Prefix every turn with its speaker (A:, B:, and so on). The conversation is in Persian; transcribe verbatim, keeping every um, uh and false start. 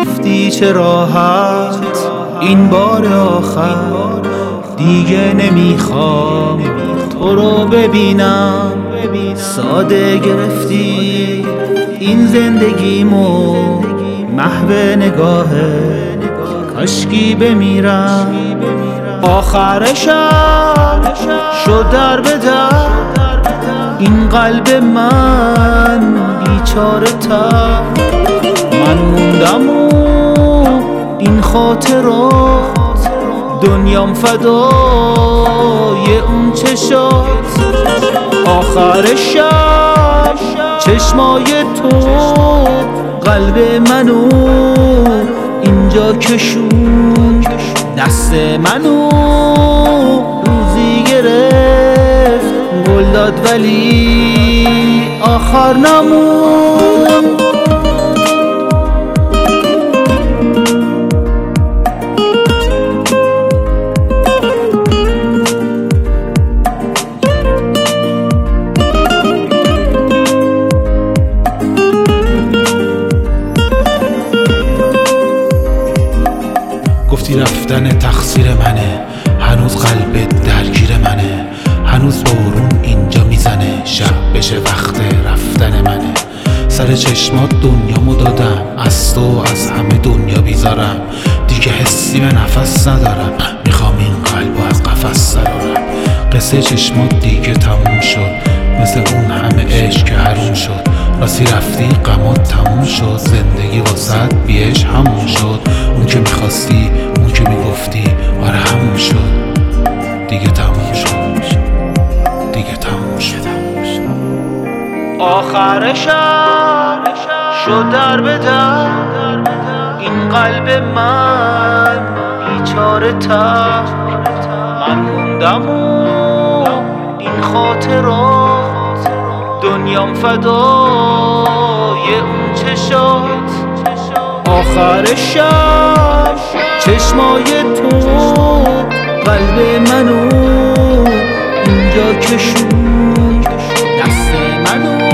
A: گفتی چه راحت این بار آخر، دیگه نمیخوام تو رو ببینم. ساده گرفتی این زندگیمو، محو نگاهه کاشکی بمیرم. آخر شب شد در به در این قلب من بیچاره تر. من موندم و این خاطرات، دنیام فدای اون چشات. آخر شب چشمای تو قلب منو اینجا کشون، دست منو روزی گرفت گل داد ولی آخر نمون.
B: گفتی رفتن تقصیر منه، هنوز قلبت درگیر منه، هنوز بارون اینجا میزنه، شب بشه وقت رفتن منه. سر چشمات دنیامو دادم، از تو از همه دنیا بیزارم، دیگه حسی به نفس ندارم، میخوام این قلبو از قفس درارم. قصه چشمات دیگه تموم شد، مثل اون همه عشق که حروم شد. راستی رفتی غمات تموم شد، زندگی واسط بیش همون شد. اون که میخواستی اون که میگفتی آره همون شد، دیگه تموم شد، دیگه تموم شد.
A: آخر شب شد در به در این قلب من بیچاره تر. من موندم و این خاطرات، دنیام فدای اون چشات. آخر شب چشمای تو قلب منو اینجا کشون، دست منو